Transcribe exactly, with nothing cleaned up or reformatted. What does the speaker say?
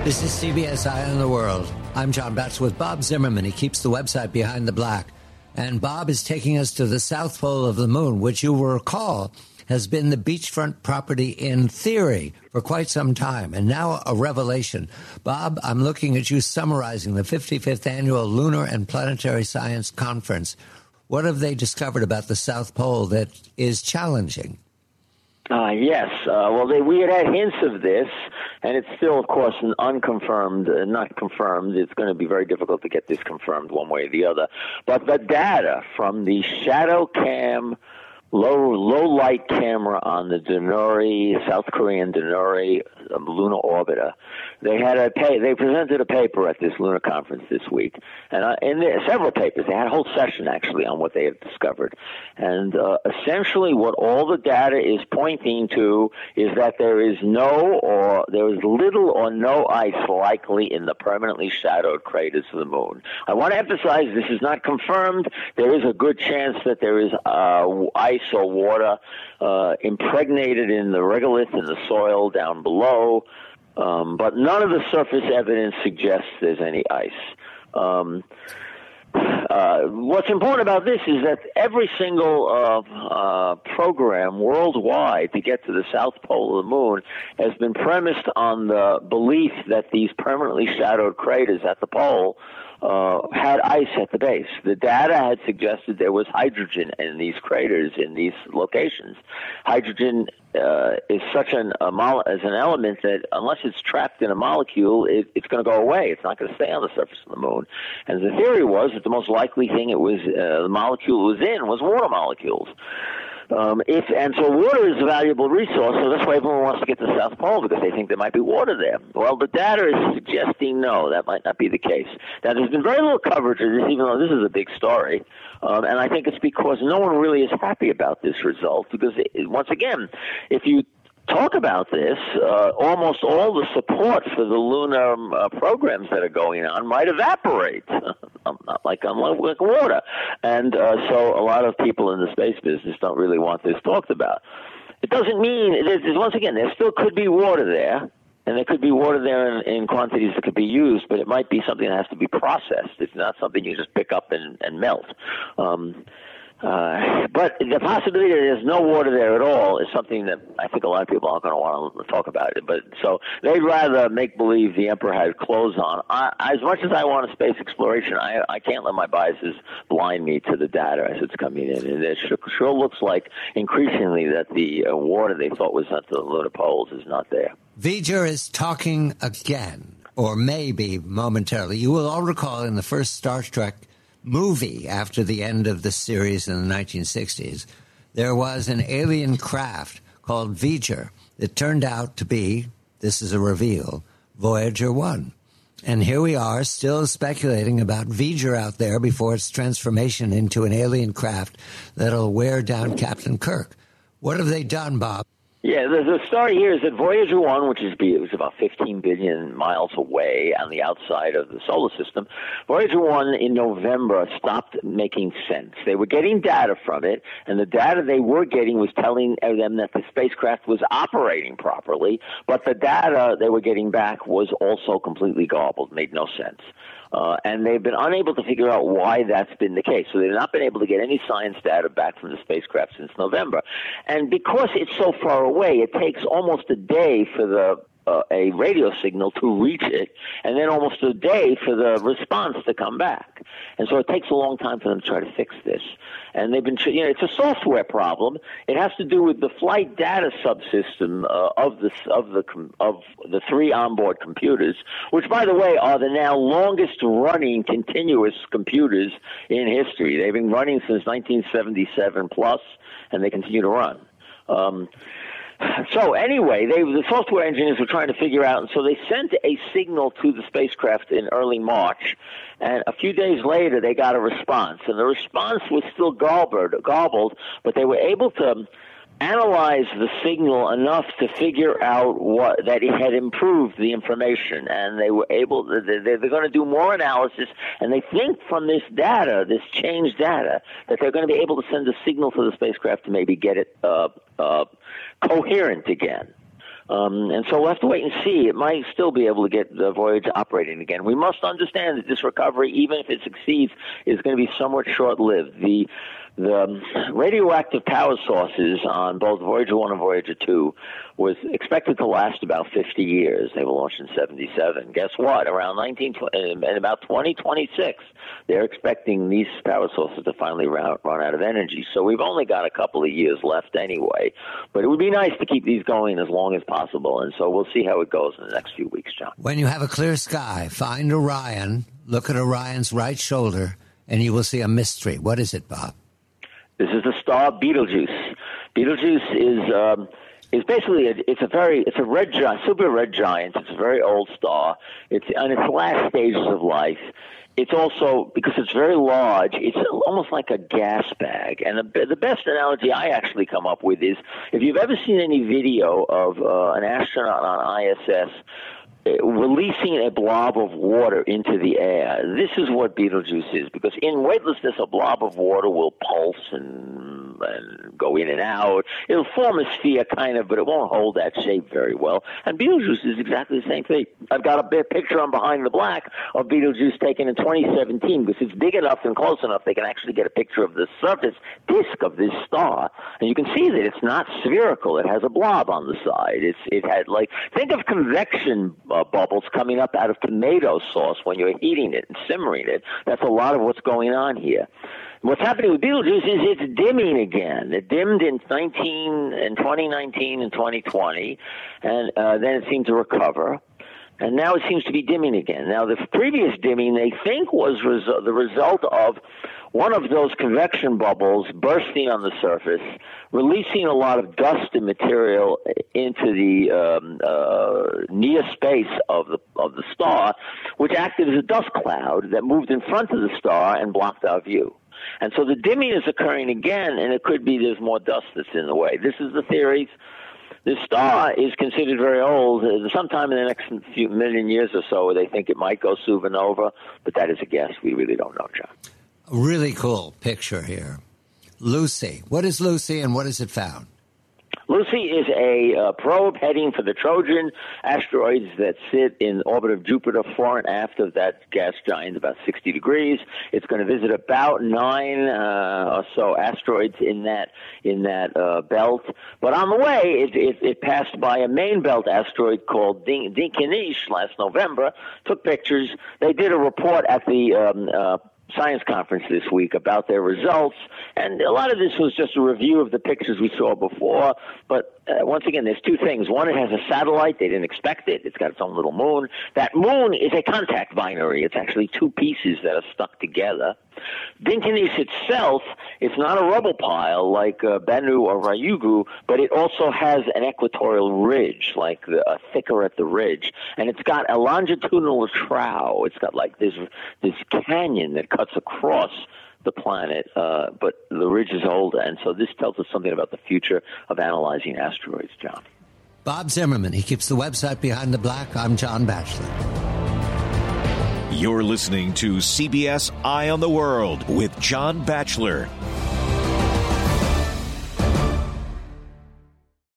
This is C B S Eye on the World. I'm John Batts with Bob Zimmerman. He keeps the website Behind the Black. And Bob is taking us to the South Pole of the moon, which you will recall has been the beachfront property in theory for quite some time, and now a revelation. Bob, I'm looking at you summarizing the fifty-fifth Annual Lunar and Planetary Science Conference. What have they discovered about the South Pole that is challenging? Uh, yes. Uh, well, they, we had had hints of this, and it's still, of course, an unconfirmed, uh, not confirmed. It's going to be very difficult to get this confirmed one way or the other. But the data from the ShadowCam low low light camera on the Danuri, South Korean Danuri um, lunar orbiter, they had a pay, they presented a paper at this lunar conference this week, and uh, in there, several papers. They had a whole session actually on what they had discovered, and uh, essentially what all the data is pointing to is that there is no or there is little or no ice likely in the permanently shadowed craters of the moon. I want to emphasize this is not confirmed. There is a good chance that there is uh, ice or water uh, impregnated in the regolith in the soil down below, um, but none of the surface evidence suggests there's any ice. Um, uh, what's important about this is that every single uh, uh, program worldwide to get to the South Pole of the moon has been premised on the belief that these permanently shadowed craters at the pole Uh, had ice at the base. The data had suggested there was hydrogen in these craters, in these locations. Hydrogen uh, is such an, a mo- as an element that unless it's trapped in a molecule, it, it's going to go away. It's not going to stay on the surface of the moon. And the theory was that the most likely thing it was uh, the molecule it was in was water molecules. Um, if and so water is a valuable resource, so that's why everyone wants to get to the South Pole, because they think there might be water there. Well, the data is suggesting no, that might not be the case. Now, there's been very little coverage of this, even though this is a big story, um, and I think it's because no one really is happy about this result, because, it, once again, if you talk about this, uh, almost all the support for the lunar uh, programs that are going on might evaporate, not like like water. And uh, so a lot of people in the space business don't really want this talked about. It doesn't mean, there's, once again, there still could be water there, and there could be water there in, in quantities that could be used, but it might be something that has to be processed. It's not something you just pick up and, and melt. Um Uh, but the possibility that there's no water there at all is something that I think a lot of people aren't going to want to talk about it. But so they'd rather make believe the emperor had clothes on. I, as much as I want a space exploration, I, I can't let my biases blind me to the data as it's coming in. And it sure, sure looks like increasingly that the uh, water they thought was at the lunar poles is not there. V'ger is talking again, or maybe momentarily. You will all recall in the first Star Trek movie after the end of the series in the nineteen sixties, there was an alien craft called V'ger that turned out to be, this is a reveal, Voyager one. And here we are still speculating about V'ger out there before its transformation into an alien craft that'll wear down Captain Kirk. What have they done, Bob? Yeah, the, the story here is that Voyager one, which is it was about fifteen billion miles away on the outside of the solar system, Voyager one in November stopped making sense. They were getting data from it, and the data they were getting was telling them that the spacecraft was operating properly, but the data they were getting back was also completely garbled, made no sense. Uh, and they've been unable to figure out why that's been the case. So they've not been able to get any science data back from the spacecraft since November. And because it's so far away, it takes almost a day for the uh, a radio signal to reach it, and then almost a day for the response to come back. And so it takes a long time for them to try to fix this. And they've been, you know, it's a software problem. It has to do with the flight data subsystem uh, of the of the of the three onboard computers, which, by the way, are the now longest running continuous computers in history. They've been running since nineteen seventy-seven plus, and they continue to run. Um, So anyway, they, the software engineers were trying to figure out, and so they sent a signal to the spacecraft in early March, and a few days later they got a response, and the response was still garbled, garbled but they were able to analyze the signal enough to figure out what that it had improved the information, and they were able to, they're, they're going to do more analysis, and they think from this data, this changed data, that they're going to be able to send a signal to the spacecraft to maybe get it uh, uh, coherent again. Um, and so we'll have to wait and see. It might still be able to get the Voyager operating again. We must understand that this recovery, even if it succeeds, is going to be somewhat short-lived. The The radioactive power sources on both Voyager one and Voyager two was expected to last about fifty years. They were launched in seventy-seven. Guess what? Around nineteen in about twenty twenty-six, they're expecting these power sources to finally run, run out of energy. So we've only got a couple of years left anyway. But it would be nice to keep these going as long as possible. And so we'll see how it goes in the next few weeks, John. When you have a clear sky, find Orion, look at Orion's right shoulder, and you will see a mystery. What is it, Bob? This is the star Betelgeuse. Betelgeuse is um, is basically a, it's a very it's a red giant, super red giant. It's a very old star. It's on its last stages of life. It's also, because it's very large, it's almost like a gas bag. And the, the best analogy I actually come up with is, if you've ever seen any video of uh, an astronaut on I S S releasing a blob of water into the air. This is what Betelgeuse is, because in weightlessness, a blob of water will pulse and, and go in and out. It'll form a sphere, kind of, but it won't hold that shape very well. And Betelgeuse is exactly the same thing. I've got a picture on Behind the Black of Betelgeuse taken in twenty seventeen, because it's big enough and close enough they can actually get a picture of the surface disk of this star. And you can see that it's not spherical. It has a blob on the side. It's It had, like, think of convection Uh, bubbles coming up out of tomato sauce when you're heating it and simmering it. That's a lot of what's going on here. What's happening with Betelgeuse is it's dimming again. It dimmed in nineteen in twenty nineteen and twenty twenty, and uh, then it seemed to recover. And now it seems to be dimming again. Now, the previous dimming, they think, was res- the result of one of those convection bubbles bursting on the surface, releasing a lot of dust and material into the um, uh, near space of the of the star, which acted as a dust cloud that moved in front of the star and blocked our view. And so the dimming is occurring again, and it could be there's more dust that's in the way. This is the theories. This star is considered very old. Sometime in the next few million years or so, they think it might go supernova, but that is a guess. We really don't know, John. A really cool picture here. Lucy. What is Lucy, and what has it found? Lucy is a uh, probe heading for the Trojan asteroids that sit in orbit of Jupiter, fore and aft of that gas giant, about sixty degrees. It's going to visit about nine uh, or so asteroids in that in that uh, belt. But on the way, it, it, it passed by a main belt asteroid called Din- Dinkinish last November. Took pictures. They did a report at the um, uh, science conference this week about their results, and a lot of this was just a review of the pictures we saw before. But uh, once again, there's two things. One, it has a satellite. They didn't expect it. It's got its own little moon. That moon is a contact binary. It's actually two pieces that are stuck together. Dinkinish itself, it's not a rubble pile like uh, Bennu or Ryugu, but it also has an equatorial ridge, like the, a thicker at the ridge, and it's got a longitudinal trough. It's got like this this canyon that cuts across the planet, uh, but the ridge is older, and so this tells us something about the future of analyzing asteroids, John. Bob Zimmerman, he keeps the website Behind the Black. I'm John Batchelor. You're listening to C B S Eye on the World with John Batchelor.